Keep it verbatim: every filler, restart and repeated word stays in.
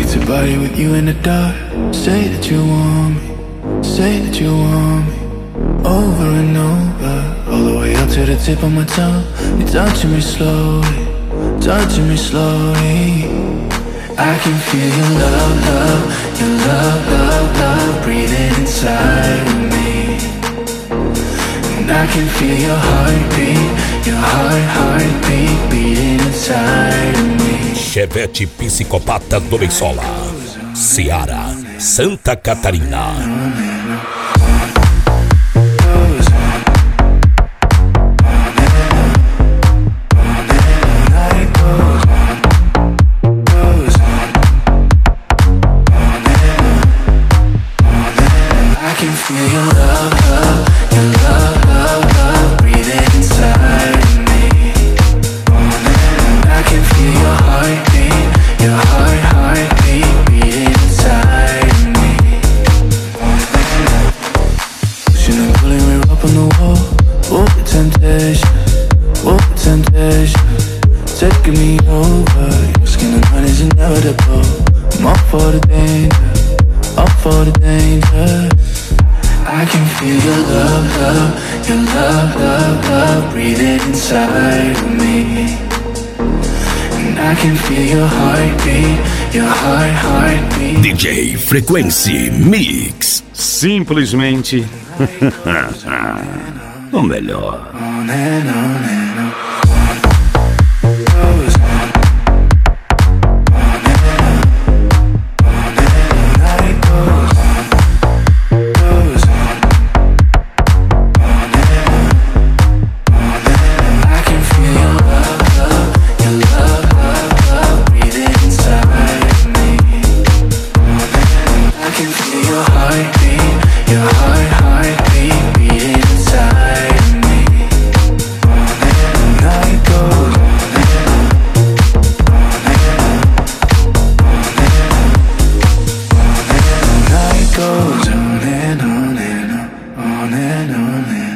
to body with you in the dark. Say that you want me, say that you want me, over and over, all the way up to the tip of my tongue. You're touching me slowly, touching me slowly. I can feel your love, love, your love, love, love breathing inside of me. And I can feel your heartbeat, your heart, heartbeat beating inside of me. Chevette Psicopata do Beisola, Ceará, Santa Catarina. D J Frequency Mix. Simplesmente o melhor. On and on and on.